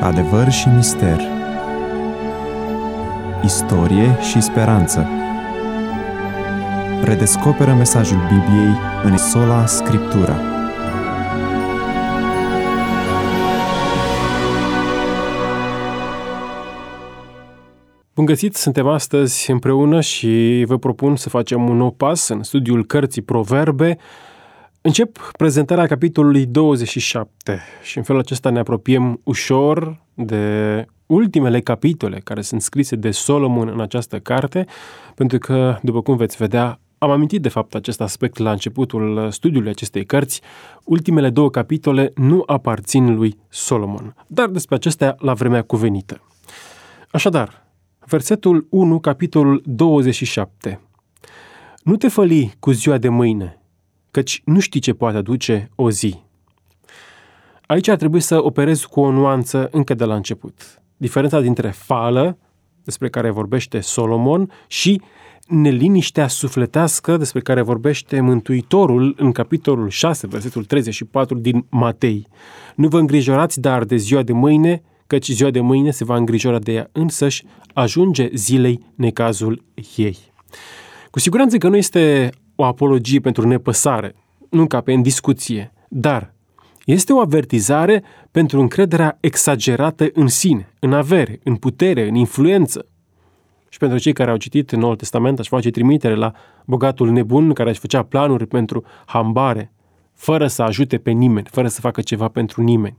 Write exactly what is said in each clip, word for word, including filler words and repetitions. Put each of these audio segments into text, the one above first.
Adevăr și mister, istorie și speranță. Redescoperă mesajul Bibliei în sola Scriptura. Bun găsit! Suntem astăzi împreună și vă propun să facem un nou pas în studiul cărții Proverbe. Încep prezentarea capitolului douăzeci și șapte și în felul acesta ne apropiem ușor de ultimele capitole care sunt scrise de Solomon în această carte, pentru că, după cum veți vedea, am amintit de fapt acest aspect la începutul studiului acestei cărți. Ultimele două capitole nu aparțin lui Solomon, dar despre acestea la vremea cuvenită. Așadar, versetul unu, capitolul douăzeci și șapte. Nu te făli cu ziua de mâine, căci nu știi ce poate aduce o zi. Aici ar trebui să operezi cu o nuanță încă de la început. Diferența dintre fală, despre care vorbește Solomon, și neliniștea sufletească despre care vorbește Mântuitorul în capitolul șase, versetul treizeci și patru din Matei. Nu vă îngrijorați dar de ziua de mâine, căci ziua de mâine se va îngrijora de ea însăși, ajunge zilei necazul ei. Cu siguranță că nu este o apologie pentru nepăsare, nu încape în discuție, dar este o avertizare pentru încrederea exagerată în sine, în avere, în putere, în influență. Și pentru cei care au citit Noul Testament, aș face trimitere la bogatul nebun care își făcea planuri pentru hambare, fără să ajute pe nimeni, fără să facă ceva pentru nimeni.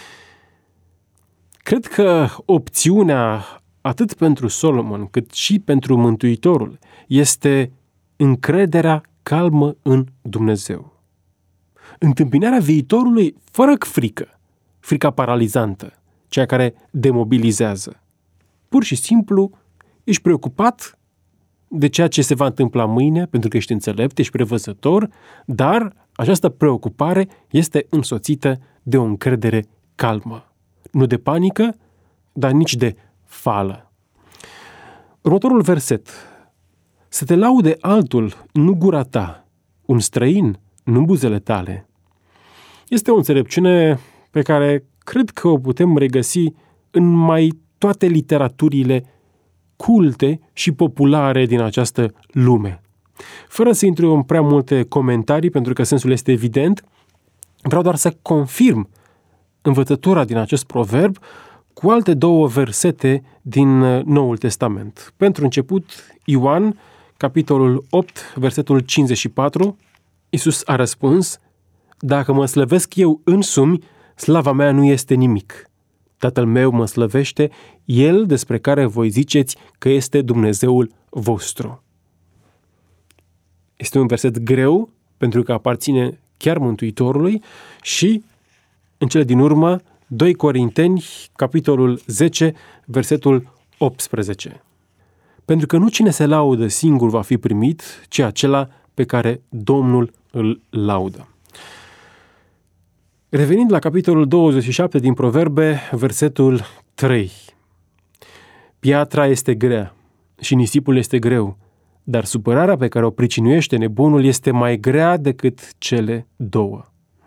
Cred că opțiunea, atât pentru Solomon, cât și pentru Mântuitorul, este încrederea calmă în Dumnezeu. Întâmpinarea viitorului fără frică, frica paralizantă, cea care demobilizează. Pur și simplu ești preocupat de ceea ce se va întâmpla mâine, pentru că ești înțelept, ești prevăzător, dar această preocupare este însoțită de o încredere calmă. Nu de panică, dar nici de fală. Următorul verset. Să te laude altul, nu gura ta, un străin, nu buzele tale. Este o înțelepciune pe care cred că o putem regăsi în mai toate literaturile culte și populare din această lume. Fără să intru în prea multe comentarii, pentru că sensul este evident, vreau doar să confirm învățătura din acest proverb cu alte două versete din Noul Testament. Pentru început, Ioan, capitolul opt, versetul cincizeci și patru, Iisus a răspuns: dacă mă slăvesc eu însumi, slava mea nu este nimic. Tatăl meu mă slăvește, El despre care voi ziceți că este Dumnezeul vostru. Este un verset greu, pentru că aparține chiar Mântuitorului și, în cele din urmă, doi Corinteni, capitolul zece, versetul optsprezece. Pentru că nu cine se laudă singur va fi primit, ci acela pe care Domnul îl laudă. Revenind la capitolul douăzeci și șapte din Proverbe, versetul trei. Piatra este grea și nisipul este greu, dar supărarea pe care o pricinuiește nebunul este mai grea decât cele două.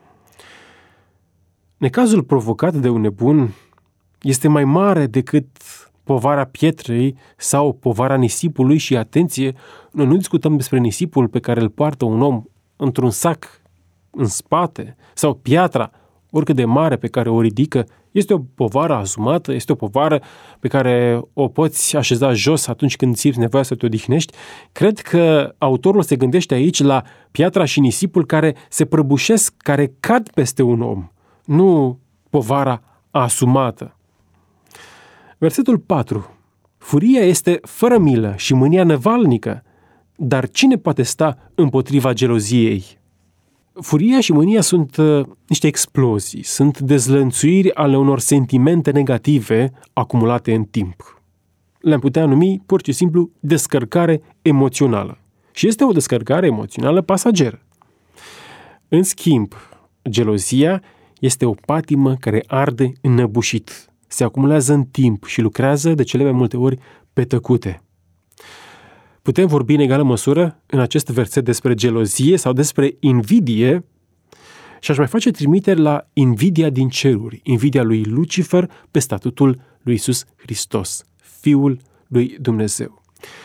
Necazul provocat de un nebun este mai mare decât povara pietrei sau povara nisipului și, atenție, noi nu discutăm despre nisipul pe care îl poartă un om într-un sac în spate sau piatra, oricât de mare pe care o ridică, este o povară asumată, este o povară pe care o poți așeza jos atunci când simți nevoia să te odihnești. Cred că autorul se gândește aici la piatra și nisipul care se prăbușesc, care cad peste un om, nu povara asumată. Versetul patru. Furia este fără milă și mânia năvalnică, dar cine poate sta împotriva geloziei? Furia și mânia sunt uh, niște explozii, sunt dezlănțuiri ale unor sentimente negative acumulate în timp. Le-am putea numi pur și simplu descărcare emoțională. Și este o descărcare emoțională pasageră. În schimb, gelozia este o patimă care arde înnăbușit, se acumulează în timp și lucrează de cele mai multe ori pe tăcute. Putem vorbi în egală măsură în acest verset despre gelozie sau despre invidie Și aș mai face trimitere la invidia din ceruri, invidia lui Lucifer pe statutul lui Iisus Hristos, Fiul lui Dumnezeu.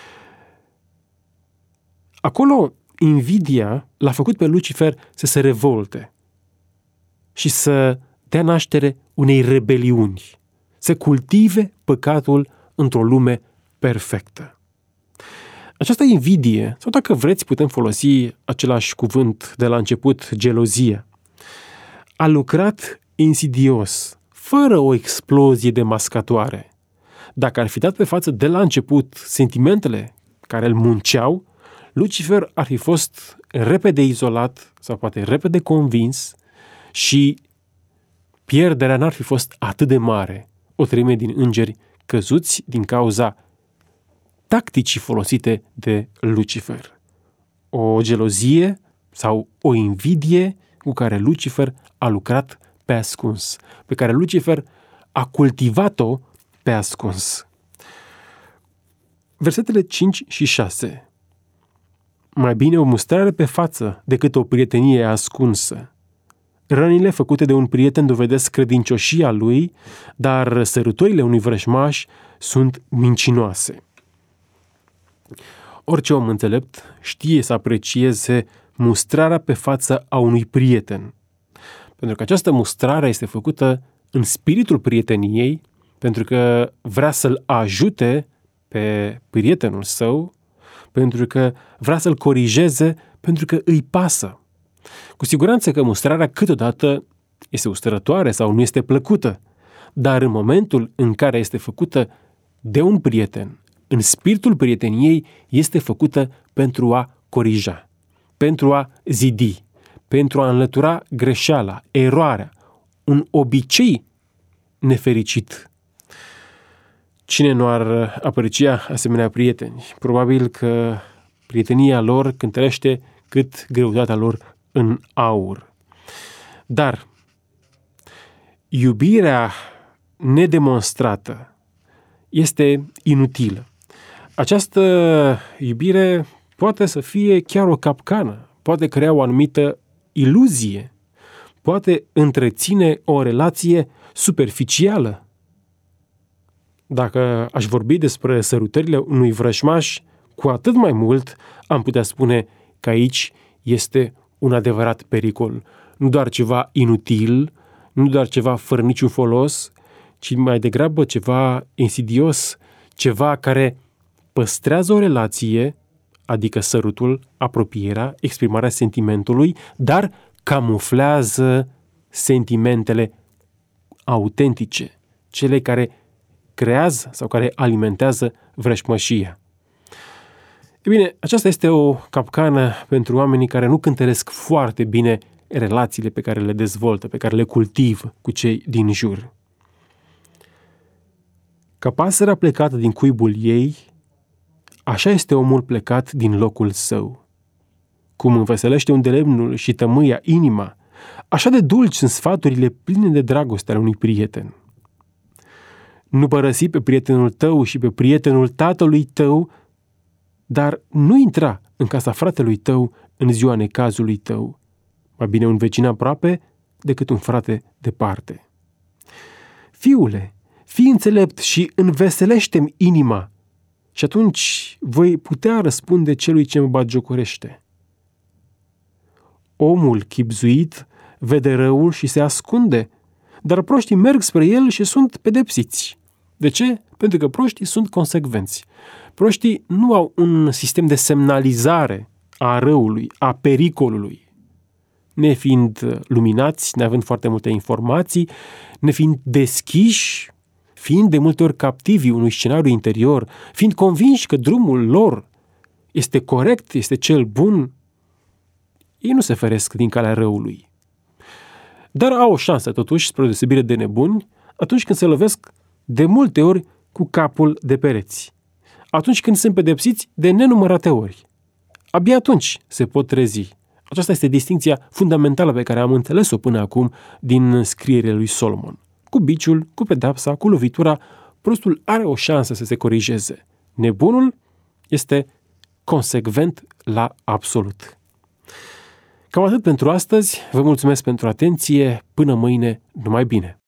Acolo, invidia l-a făcut pe Lucifer să se revolte și să dea naștere unei rebeliuni, să cultive păcatul într-o lume perfectă. Această invidie, sau dacă vreți putem folosi același cuvânt de la început, gelozie, a lucrat insidios, fără o explozie demascatoare. Dacă ar fi dat pe față de la început sentimentele care îl munceau, Lucifer ar fi fost repede izolat sau poate repede convins și pierderea n-ar fi fost atât de mare. O treime din îngeri căzuți din cauza tacticii folosite de Lucifer. O gelozie sau o invidie cu care Lucifer a lucrat pe ascuns, pe care Lucifer a cultivat-o pe ascuns. Versetele cinci și șase. Mai bine o mustrare pe față decât o prietenie ascunsă. Rănile făcute de un prieten dovedesc credincioșia lui, dar sărutorile unui vrăjmaș sunt mincinoase. Orice om înțelept știe să aprecieze mustrarea pe față a unui prieten. Pentru că această mustrare este făcută în spiritul prieteniei, pentru că vrea să-l ajute pe prietenul său, pentru că vrea să-l corijeze, pentru că îi pasă. Cu siguranță că mustrarea câteodată este usturătoare sau nu este plăcută, dar în momentul în care este făcută de un prieten, în spiritul prieteniei, este făcută pentru a corija, pentru a zidi, pentru a înlătura greșeala, eroarea, un obicei nefericit. Cine nu ar aprecia asemenea prieteni? Probabil că prietenia lor cântărește cât greutatea lor în aur. Dar iubirea nedemonstrată este inutilă. Această iubire poate să fie chiar o capcană, poate crea o anumită iluzie, poate întreține o relație superficială. Dacă aș vorbi despre sărutările unui vrăjmaș, cu atât mai mult am putea spune că aici este un adevărat pericol. Nu doar ceva inutil, nu doar ceva fără niciun folos, ci mai degrabă ceva insidios, ceva care păstrează o relație, adică sărutul, apropierea, exprimarea sentimentului, dar camuflează sentimentele autentice, cele care creează sau care alimentează vrăjmășia. E bine, aceasta este o capcană pentru oamenii care nu cântăresc foarte bine relațiile pe care le dezvoltă, pe care le cultivă cu cei din jur. Ca pasărea plecată din cuibul ei, așa este omul plecat din locul său. Cum înveselește undelemnul și tămâia inima, așa de dulci sunt sfaturile pline de dragoste ale unui prieten. Nu părăsi pe prietenul tău și pe prietenul tatălui tău, dar nu intra în casa fratelui tău în ziua necazului tău. Mai bine un vecin aproape decât un frate departe. Fiule, fii înțelept și înveselește-mi inima, și atunci voi putea răspunde celui ce mă batjocorește. Omul chibzuit vede răul și se ascunde, dar proștii merg spre el și sunt pedepsiți. De ce? Pentru că proștii sunt consecvenți. Proștii nu au un sistem de semnalizare a răului, a pericolului. Nefiind luminați, neavând foarte multe informații, nefiind deschiși, fiind de multe ori captivi unui scenariu interior, fiind convinși că drumul lor este corect, este cel bun, ei nu se feresc din calea răului. Dar au o șansă, totuși, spre deosebire de nebuni, atunci când se lovesc de multe ori cu capul de pereți. Atunci când sunt pedepsiți de nenumărate ori. Abia atunci se pot trezi. Aceasta este distincția fundamentală pe care am înțeles-o până acum din scrierile lui Solomon. Cu biciul, cu pedapsa, cu lovitura, prostul are o șansă să se corijeze. Nebunul este consecvent la absolut. Cam atât pentru astăzi, vă mulțumesc pentru atenție, până mâine, numai bine!